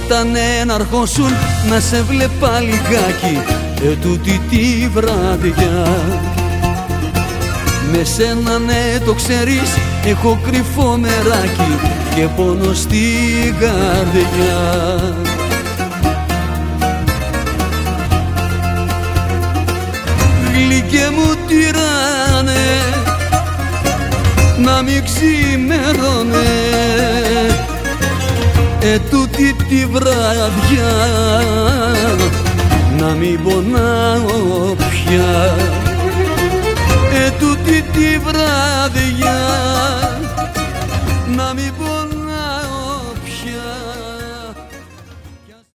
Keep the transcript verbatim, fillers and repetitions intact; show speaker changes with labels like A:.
A: ήτανε να αρχώσουν να σε βλέπα λιγάκι, ετούτη τη βραδιά. Με σένα ναι το ξέρεις, έχω κρυφό μεράκι και πόνο στην καρδιά. Γλυκέ μου τυράνε, να μην ξημερώνε, ετούτη τη βραδιά, να μην πονάω πια, ετούτη τη βραδιά.